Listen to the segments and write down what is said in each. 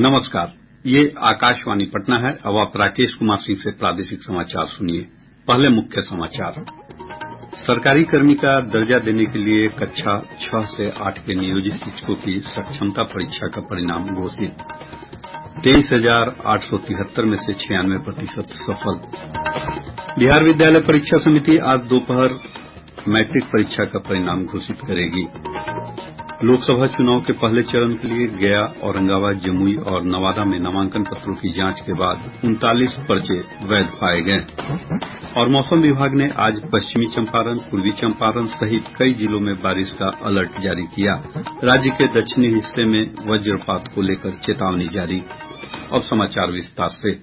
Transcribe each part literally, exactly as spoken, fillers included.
नमस्कार, ये आकाशवाणी पटना है। अब आप राकेश कुमार सिंह से प्रादेशिक समाचार सुनिए। पहले मुख्य समाचार। सरकारी कर्मी का दर्जा देने के लिए कक्षा छह से आठ के नियोजित शिक्षकों की सक्षमता परीक्षा का परिणाम घोषित। तेईस हजार आठ सौ तिहत्तर में से छियानवे प्रतिशत सफल। बिहार विद्यालय परीक्षा समिति आज दोपहर मैट्रिक परीक्षा का परिणाम घोषित करेगी। लोकसभा चुनाव के पहले चरण के लिए गया, औरंगाबाद, जमुई और नवादा में नामांकन पत्रों की जांच के बाद उनतालीस पर्चे वैध पाये गये। और मौसम विभाग ने आज पश्चिमी चंपारण, पूर्वी चंपारण सहित कई जिलों में बारिश का अलर्ट जारी किया। राज्य के दक्षिणी हिस्से में वज्रपात को लेकर चेतावनी जारी। अब समाचार विस्तार से।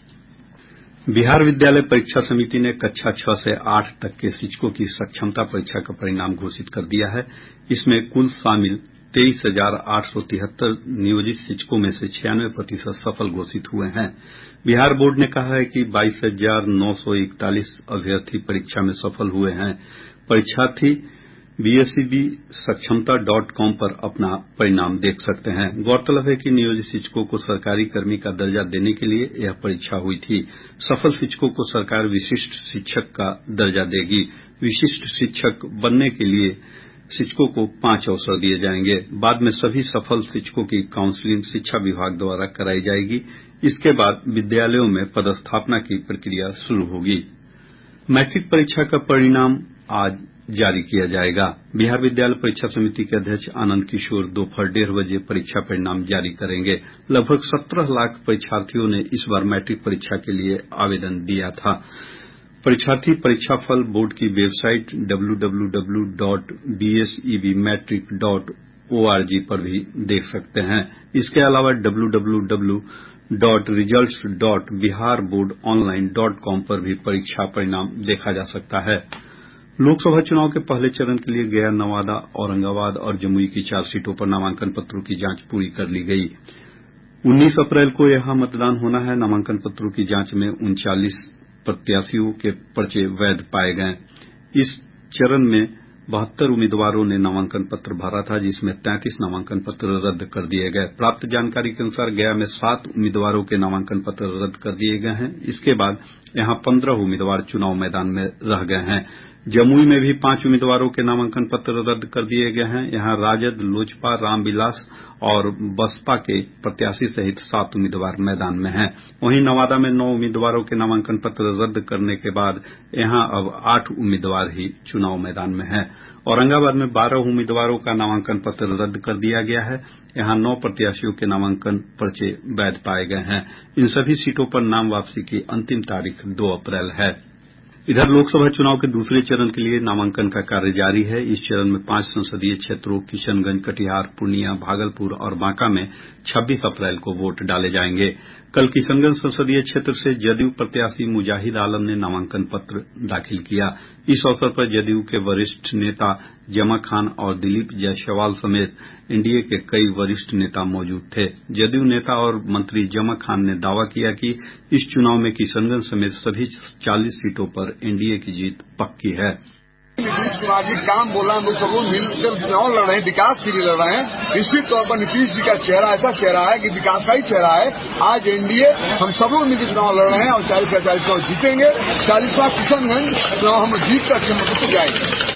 बिहार विद्यालय परीक्षा समिति ने कक्षा छह से आठ तक के शिक्षकों की सक्षमता परीक्षा का परिणाम घोषित कर दिया है। इसमें कुल शामिल तेईस हजार आठ सौ तिहत्तर नियोजित शिक्षकों में से छियानवे प्रतिशत सफल घोषित हुए हैं। बिहार बोर्ड ने कहा है कि बाईस हजार नौ सौ इकतालीस अभ्यर्थी परीक्षा में सफल हुए हैं। परीक्षार्थी बीएसईबी सक्षमता डॉट कॉम पर अपना परिणाम देख सकते हैं। गौरतलब है कि नियोजित शिक्षकों को सरकारी कर्मी का दर्जा देने के लिए यह परीक्षा हुई थी। सफल शिक्षकों को सरकार विशिष्ट शिक्षक का दर्जा देगी। विशिष्ट शिक्षक बनने के लिए शिक्षकों को पांच अवसर दिए जाएंगे। बाद में सभी सफल शिक्षकों की काउंसलिंग शिक्षा विभाग द्वारा कराई जाएगी। इसके बाद विद्यालयों में पदस्थापना की प्रक्रिया शुरू होगी। मैट्रिक परीक्षा का परिणाम आज जारी किया जाएगा। बिहार विद्यालय परीक्षा समिति के अध्यक्ष आनंद किशोर दोपहर डेढ़ बजे परीक्षा परिणाम जारी करेंगे। लगभग सत्रह लाख परीक्षार्थियों ने इस बार मैट्रिक परीक्षा के लिए आवेदन दिया था। परीक्षार्थी परीक्षाफल बोर्ड की website W W W dot B S E B matric dot O R G पर भी देख सकते हैं। इसके अलावा W W W dot results dot Bihar board online dot com पर भी परीक्षा परिणाम देखा जा सकता है। लोकसभा चुनाव के पहले चरण के लिए गया, नवादा, औरंगाबाद और जमुई की चार सीटों पर नामांकन पत्रों की जांच पूरी कर ली गई। उन्नीस अप्रैल को यहां मतदान होना है। नामांकन पत्रों की जांच में उनचालीस प्रत्याशियों के पर्चे वैध पाये गये। इस चरण में बहत्तर उम्मीदवारों ने नामांकन पत्र भरा था, जिसमें तैंतीस नामांकन पत्र रद्द कर दिये गये। प्राप्त जानकारी के अनुसार गया में सात उम्मीदवारों के नामांकन पत्र रद्द कर दिये गये हैं। इसके बाद यहां पंद्रह उम्मीदवार चुनाव मैदान में रह गये हैं। जमुई में भी पांच उम्मीदवारों के नामांकन पत्र रद्द कर दिये गये हैं। यहां राजद, लोजपा, रामविलास और बसपा के प्रत्याशी सहित सात उम्मीदवार मैदान में हैं। वहीं नवादा में नौ उम्मीदवारों के नामांकन पत्र रद्द करने के बाद यहां अब आठ उम्मीदवार ही चुनाव मैदान में हैं। औरंगाबाद में बारह उम्मीदवारों का नामांकन पत्र रद्द कर दिया गया है। यहां नौ प्रत्याशियों के नामांकन पर्चे वैध पाये गये हैं। इन सभी सीटों पर नाम वापसी की अंतिम तारीख दो अप्रैल है। इधर लोकसभा चुनाव के दूसरे चरण के लिए नामांकन का कार्य जारी है। इस चरण में पांच संसदीय क्षेत्रों किशनगंज, कटिहार, पूर्णिया, भागलपुर और बांका में छब्बीस अप्रैल को वोट डाले जाएंगे। कल किशनगंज संसदीय क्षेत्र से जदयू प्रत्याशी मुजाहिद आलम ने नामांकन पत्र दाखिल किया। इस अवसर पर जदयू के वरिष्ठ नेता जमा खान और दिलीप जायसवाल समेत एनडीए के कई वरिष्ठ नेता मौजूद थे। जदयू नेता और मंत्री जमा खान ने दावा किया कि इस चुनाव में किशनगंज समेत सभी चालीस सीटों पर एनडीए की जीत पक्की है। नीतीश कुमार जी काम बोला, हम लोग सब लोग मिलकर चुनाव लड़ रहे हैं, विकास के लिए लड़ रहे हैं। निश्चित तौर पर नीतीश जी का चेहरा ऐसा चेहरा है कि विकास का ही चेहरा है। आज एनडीए हम सब लोग मिलकर चुनाव लड़ रहे हैं और चालीस का चालीस चुनाव जीतेंगे। चालीसवां किशनगंज चुनाव हम जीत कर अच्छे मतों से जाएंगे।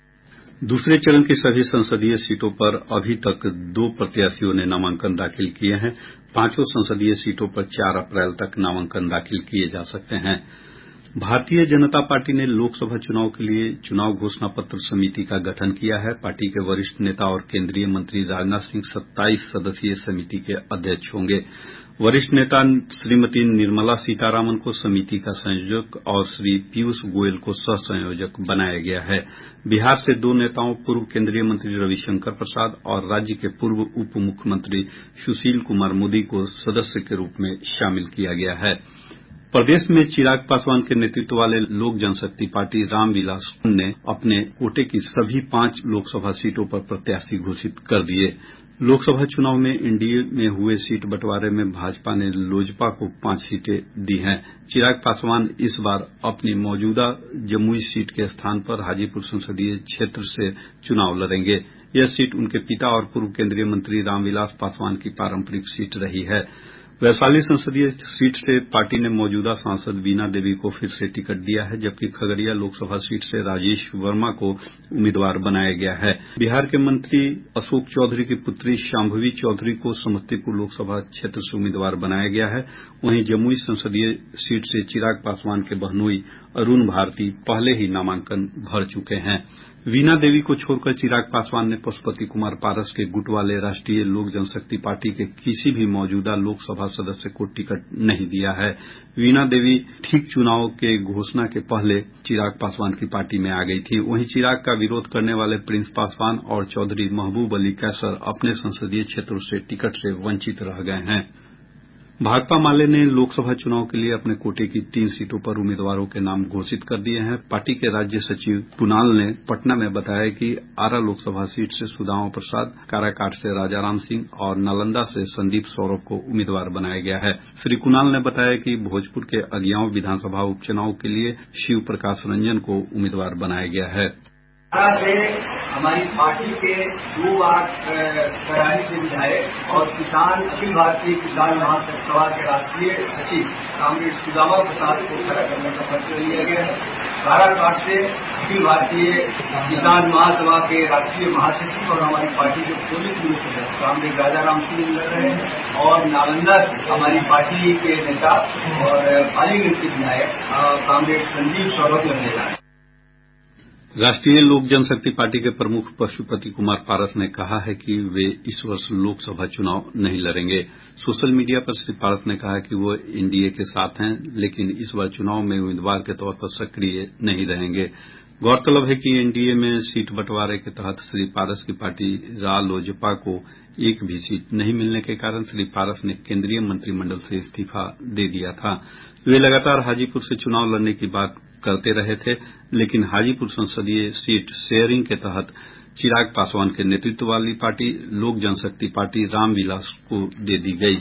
दूसरे चरण की सभी संसदीय सीटों पर अभी तक दो प्रत्याशियों ने नामांकन दाखिल किए हैं। पांचों संसदीय सीटों पर चार अप्रैल तक नामांकन दाखिल किए जा सकते हैं। भारतीय जनता पार्टी ने लोकसभा चुनाव के लिए चुनाव घोषणा पत्र समिति का गठन किया है। पार्टी के वरिष्ठ नेता और केंद्रीय मंत्री राजनाथ सिंह सत्ताईस सदस्यीय समिति के अध्यक्ष होंगे। वरिष्ठ नेता श्रीमती निर्मला सीतारामन को समिति का संयोजक और श्री पीयूष गोयल को सह संयोजक बनाया गया है। बिहार से दो नेताओं, पूर्व केंद्रीय मंत्री रविशंकर प्रसाद और राज्य के पूर्व उप मुख्यमंत्री सुशील कुमार मोदी को सदस्य के रूप में शामिल किया गया है। प्रदेश में चिराग पासवान के नेतृत्व वाले लोक जनशक्ति पार्टी रामविलास ने अपने कोटे की सभी पांच लोकसभा सीटों पर प्रत्याशी घोषित कर दिए। लोकसभा चुनाव में एनडीए में हुए सीट बंटवारे में भाजपा ने लोजपा को पांच सीटें दी हैं। चिराग पासवान इस बार अपनी मौजूदा जमुई सीट के स्थान पर हाजीपुर संसदीय क्षेत्र से चुनाव लड़ेंगे। यह सीट उनके पिता और पूर्व केंद्रीय मंत्री रामविलास पासवान की पारंपरिक सीट रही है। वैशाली संसदीय सीट से पार्टी ने मौजूदा सांसद वीणा देवी को फिर से टिकट दिया है, जबकि खगड़िया लोकसभा सीट से राजेश वर्मा को उम्मीदवार बनाया गया है। बिहार के मंत्री अशोक चौधरी की पुत्री शांभवी चौधरी को समस्तीपुर लोकसभा क्षेत्र से उम्मीदवार बनाया गया है। वहीं जमुई संसदीय सीट से चिराग पासवान के बहनोई अरुण भारती पहले ही नामांकन भर चुके हैं। वीणा देवी को छोड़कर चिराग पासवान ने पशुपति कुमार पारस के गुट वाले राष्ट्रीय लोक जनशक्ति पार्टी के किसी भी मौजूदा लोकसभा सदस्य को टिकट नहीं दिया है। वीणा देवी ठीक चुनाव के घोषणा के पहले चिराग पासवान की पार्टी में आ गई थी। वहीं चिराग का विरोध करने वाले प्रिंस पासवान और चौधरी महबूब अली कैसर अपने संसदीय क्षेत्रों से टिकट से वंचित रह गए हैं। भाकपा माले ने लोकसभा चुनाव के लिए अपने कोटे की तीन सीटों पर उम्मीदवारों के नाम घोषित कर दिए हैं। पार्टी के राज्य सचिव कुणाल ने पटना में बताया कि आरा लोकसभा सीट से सुदामा प्रसाद, काराकाट से राजाराम सिंह और नालंदा से संदीप सौरभ को उम्मीदवार बनाया गया है। श्री कुणाल ने बताया कि भोजपुर के अगिआंव विधानसभा उपचुनाव के लिए शिव प्रकाश रंजन को उम्मीदवार बनाया गया है। से हमारी पार्टी के दो बार करारी से विधायक और किसान अखिल भारतीय किसान महासभा के राष्ट्रीय सचिव कामरेड सुदामा प्रसाद को खड़ा करने का फैसला लिया गया है। काराकाट से अखिल भारतीय किसान महासभा के राष्ट्रीय महासचिव और हमारी पार्टी के पोलित ब्यूरो सदस्य कामरेड राजाराम सिंह लड़ रहे हैं और नालंदा से हमारी पार्टी के नेता और पालीगंज के विधायक कामरेड संदीप सौरभ लड़ने जा रहे हैं। राष्ट्रीय लोक जनशक्ति पार्टी के प्रमुख पशुपति कुमार पारस ने कहा है कि वे इस वर्ष लोकसभा चुनाव नहीं लड़ेंगे। सोशल मीडिया पर श्री पारस ने कहा कि वो एनडीए के साथ हैं, लेकिन इस बार चुनाव में उम्मीदवार के तौर पर सक्रिय नहीं रहेंगे। गौरतलब है कि एनडीए में सीट बंटवारे के तहत श्री पारस की पार्टी रालोजपा को एक भी सीट नहीं मिलने के कारण श्री पारस ने केंद्रीय मंत्रिमंडल से इस्तीफा दे दिया था। वे लगातार हाजीपुर से चुनाव लड़ने की बात करते रहे थे, लेकिन हाजीपुर संसदीय सीट शेयरिंग के तहत चिराग पासवान के नेतृत्व वाली पार्टी लोक जनशक्ति पार्टी रामविलास को दे दी गई।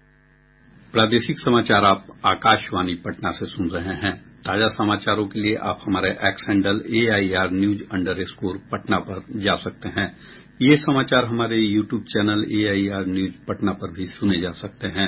प्रादेशिक समाचार आप आकाशवाणी पटना से सुन रहे हैं। ताजा समाचारों के लिए आप हमारे X handle A I R news underscore Patna पर जा सकते हैं। ये समाचार हमारे YouTube channel A I R news Patna पर भी सुने जा सकते हैं।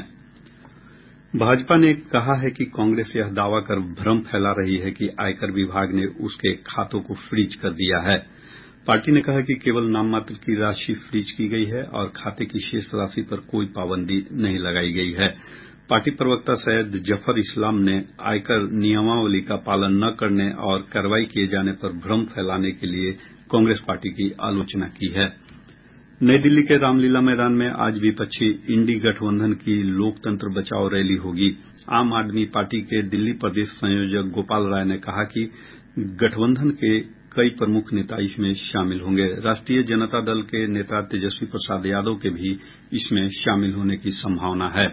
भाजपा ने कहा है कि कांग्रेस यह दावा कर भ्रम फैला रही है कि आयकर विभाग ने उसके खातों को फ्रीज कर दिया है। पार्टी ने कहा कि केवल नाम मात्र की राशि फ्रीज की गई है और खाते की शेष राशि पर कोई पाबंदी नहीं लगाई गई है। पार्टी प्रवक्ता सैयद जफर इस्लाम ने आयकर नियमावली का पालन न करने और कार्रवाई किए जाने पर भ्रम फैलाने के लिए कांग्रेस पार्टी की आलोचना की है। नई दिल्ली के रामलीला मैदान में आज विपक्षी इंडी गठबंधन की लोकतंत्र बचाओ रैली होगी। आम आदमी पार्टी के दिल्ली प्रदेश संयोजक गोपाल राय ने कहा कि गठबंधन के कई प्रमुख नेता इसमें शामिल होंगे। राष्ट्रीय जनता दल के नेता तेजस्वी प्रसाद यादव के भी इसमें शामिल होने की संभावना है।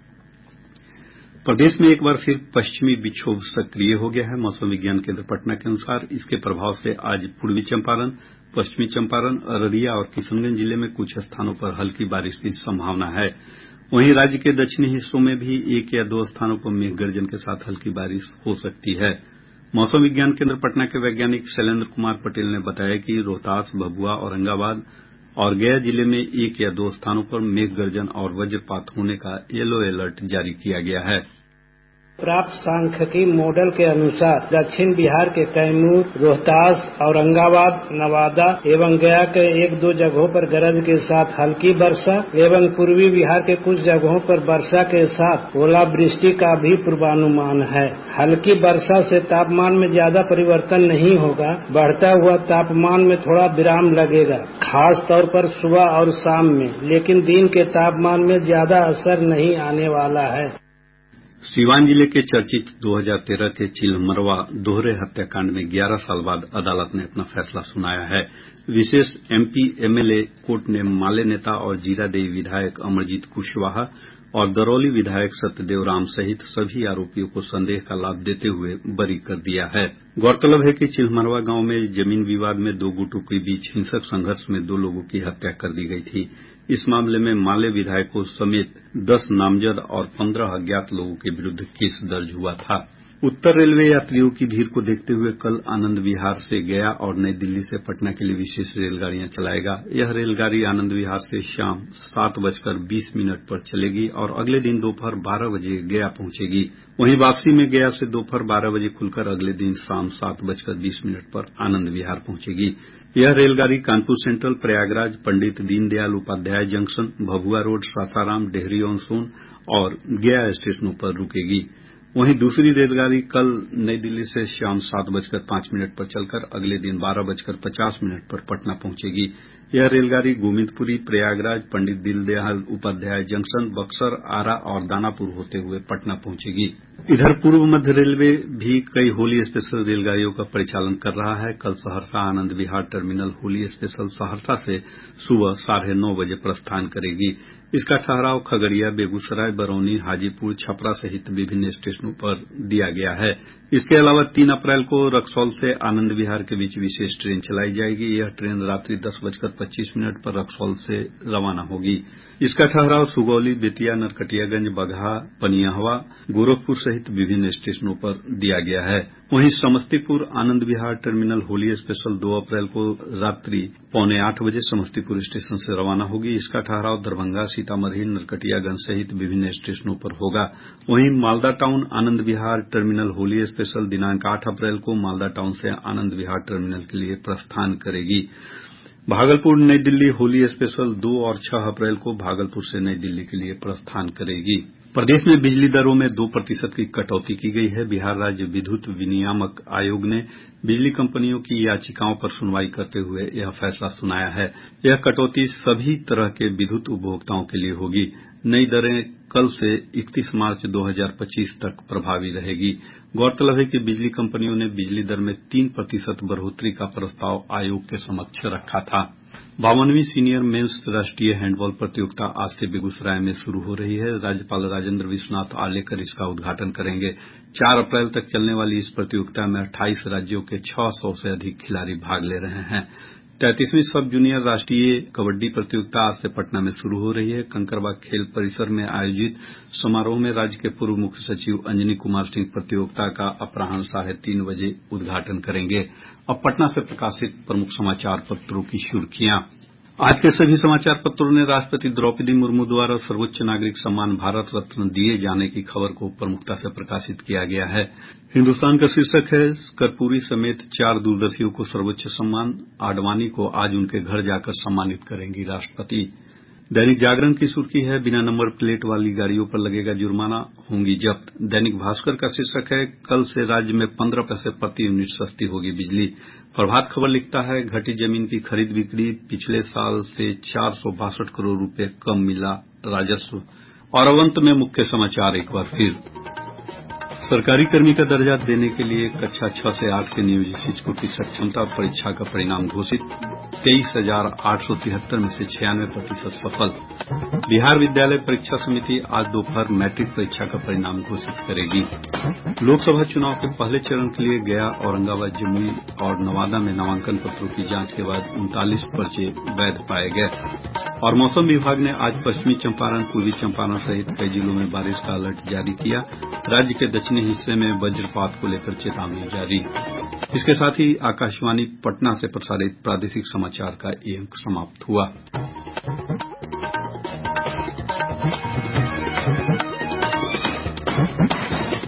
प्रदेश में एक बार फिर पश्चिमी विक्षोभ सक्रिय हो गया है। मौसम विज्ञान केन्द्र पटना के अनुसार इसके प्रभाव से आज पूर्वी चंपारण, पश्चिमी चंपारण, अररिया और किशनगंज जिले में कुछ स्थानों पर हल्की बारिश की संभावना है। वहीं राज्य के दक्षिणी हिस्सों में भी एक या दो स्थानों पर मेघ गर्जन के साथ हल्की बारिश हो सकती है। मौसम विज्ञान केन्द्र पटना के वैज्ञानिक शैलेन्द्र कुमार पटेल ने बताया कि रोहतास, भभुआ, औरंगाबाद और गया जिले में एक या दो स्थानों पर मेघ गर्जन और वज्रपात होने का येलो अलर्ट जारी किया गया है। प्राप्त सांख्यिकी मॉडल के अनुसार दक्षिण बिहार के कैमूर, रोहतास, औरंगाबाद, नवादा एवं गया के एक दो जगहों पर गरज के साथ हल्की वर्षा एवं पूर्वी बिहार के कुछ जगहों पर वर्षा के साथ ओलावृष्टि का भी पूर्वानुमान है। हल्की वर्षा से तापमान में ज्यादा परिवर्तन नहीं होगा। बढ़ता हुआ तापमान में थोड़ा विराम लगेगा, खास तौर पर सुबह और शाम में, लेकिन दिन के तापमान में ज्यादा असर नहीं आने वाला है। सीवान जिले के चर्चित दो हज़ार तेरह के चिल्हमरवा दोहरे हत्याकांड में ग्यारह साल बाद अदालत ने अपना फैसला सुनाया है। विशेष एमपी एमएलए कोर्ट ने माले नेता और जीरादेई विधायक अमरजीत कुशवाहा और दरौली विधायक सत्यदेव राम सहित सभी आरोपियों को संदेह का लाभ देते हुए बरी कर दिया है। गौरतलब है कि चिल्हमरवा गांव में जमीन विवाद में दो गुटों के बीच हिंसक संघर्ष में दो लोगों की हत्या कर दी गई थी। इस मामले में माले विधायकों समेत दस नामजद और पंद्रह अज्ञात लोगों के विरुद्ध केस दर्ज हुआ था। उत्तर रेलवे यात्रियों की भीड़ को देखते हुए कल आनंद विहार से गया और नई दिल्ली से पटना के लिए विशेष रेलगाड़ियां चलाएगा। यह रेलगाड़ी आनंद विहार से शाम सात बजकर बीस मिनट पर चलेगी और अगले दिन दोपहर बारह बजे गया पहुंचेगी। वहीं वापसी में गया से दोपहर बारह बजे खुलकर अगले दिन शाम सात बजकर बीस मिनट पर आनंद विहार पहुंचेगी। यह रेलगाड़ी Kanpur central, Prayagraj, Pandit Deendayal Upadhyay junction, Bhabua road, Sasaram, Dehri on Sone और गया स्टेशनों पर रुकेगी। वहीं दूसरी रेलगाड़ी कल नई दिल्ली से शाम सात बजकर पांच मिनट पर चलकर अगले दिन बारह बजकर पचास मिनट पर पटना पहुंचेगी। यह रेलगाड़ी गोविंदपुरी, प्रयागराज, पंडित दीनदयाल उपाध्याय जंक्शन, बक्सर, आरा और दानापुर होते हुए पटना पहुंचेगी। इधर पूर्व मध्य रेलवे भी कई होली स्पेशल रेलगाड़ियों का परिचालन कर रहा है। कल सहरसा आनंद विहार टर्मिनल होली स्पेशल सहरसा से सुबह साढ़े नौ बजे प्रस्थान करेगी। इसका ठहराव खगड़िया, बेगूसराय, बरौनी, हाजीपुर, छपरा सहित विभिन्न स्टेशनों पर दिया गया है। इसके अलावा तीन अप्रैल को रक्सौल से आनंद विहार के बीच विशेष ट्रेन चलाई जाएगी। यह ट्रेन रात्रि दस बजकर पच्चीस मिनट पर रक्सौल से रवाना होगी। इसका ठहराव सुगौली, बेतिया, नरकटियागंज, बगहा, पनियहवा, गोरखपुर सहित विभिन्न स्टेशनों पर दिया गया है। वहीं समस्तीपुर आनंद विहार टर्मिनल होली स्पेशल दो अप्रैल को रात्रि पौने आठ बजे समस्तीपुर स्टेशन से रवाना होगी। इसका ठहराव दरभंगा, सीतामढ़ी, नरकटियागंज सहित विभिन्न स्टेशनों पर होगा। वहीं Malda town Anand Vihar terminal Holi special दिनांक आठ अप्रैल को मालदा टाउन से आनंद विहार टर्मिनल के लिए प्रस्थान करेगी। भागलपुर नई दिल्ली होली स्पेशल दो और छह अप्रैल को भागलपुर से नई दिल्ली के लिए प्रस्थान करेगी। प्रदेश में बिजली दरों में दो प्रतिशत की कटौती की गई है। बिहार राज्य विद्युत विनियामक आयोग ने बिजली कंपनियों की याचिकाओं पर सुनवाई करते हुए यह फैसला सुनाया है। यह कटौती सभी तरह के विद्युत उपभोक्ताओं के लिए होगी। नई दरें कल से इकतीस मार्च दो हजार पच्चीस तक प्रभावी रहेगी। गौरतलब है कि बिजली कंपनियों ने बिजली दर में तीन प्रतिशत बढ़ोतरी का प्रस्ताव आयोग के समक्ष रखा था। बावनवीं सीनियर मेंस राष्ट्रीय हैंडबॉल प्रतियोगिता आज से बेगूसराय में शुरू हो रही है। राज्यपाल राजेंद्र विश्वनाथ आलेकर इसका उद्घाटन करेंगे। चार अप्रैल तक चलने वाली इस प्रतियोगिता में अट्ठाईस राज्यों के छह सौ से अधिक खिलाड़ी भाग ले रहे हैं। तैंतीसवीं सब जूनियर राष्ट्रीय कबड्डी प्रतियोगिता आज से पटना में शुरू हो रही है। कंकड़बाग खेल परिसर में आयोजित समारोह में राज्य के पूर्व मुख्य सचिव अंजनी कुमार सिंह प्रतियोगिता का अपराह्न साढ़े तीन बजे उद्घाटन करेंगे। अब पटना से प्रकाशित प्रमुख समाचार पत्रों की सुर्खियां। आज के सभी समाचार पत्रों ने राष्ट्रपति द्रौपदी मुर्मू द्वारा सर्वोच्च नागरिक सम्मान भारत रत्न दिए जाने की खबर को प्रमुखता से प्रकाशित किया गया है। हिन्दुस्तान का शीर्षक है कर्पूरी समेत चार दूरदर्शियों को सर्वोच्च सम्मान, आडवाणी को आज उनके घर जाकर सम्मानित करेंगी राष्ट्रपति। दैनिक जागरण की सुर्खी है बिना नंबर प्लेट वाली गाड़ियों पर लगेगा जुर्माना, होंगी जब्त। दैनिक भास्कर का शीर्षक है कल से राज्य में पंद्रह पैसे प्रति यूनिट सस्ती होगी बिजली। प्रभात खबर लिखता है घटी जमीन की खरीद बिक्री, पिछले साल से चार सौ बासठ करोड़ रुपए कम मिला राजस्व। और अब अंत में मुख्य समाचार एक बार फिर। सरकारी कर्मी का दर्जा देने के लिए कक्षा छह से आठ के नियोजित शिक्षकों की सक्षमता परीक्षा का परिणाम घोषित। तेईस हजार आठ सौ तिहत्तर में से छियानवे प्रतिशत सफल। बिहार विद्यालय परीक्षा समिति आज दोपहर मैट्रिक परीक्षा का परिणाम घोषित करेगी। लोकसभा चुनाव के पहले चरण के लिए गया, औरंगाबाद, जमुई और नवादा में नामांकन पत्रों की जांच के बाद उनतालीस पर्चे वैध पाए गए। और मौसम विभाग ने आज पश्चिमी चंपारण, पूर्वी चंपारण सहित कई जिलों में बारिश का अलर्ट जारी किया। राज्य के दक्षिणी हिस्से में वज्रपात को लेकर चेतावनी जारी। इसके साथ ही आकाशवाणी पटना से प्रसारित प्रादेशिक समाचार का ये अंक समाप्त हुआ।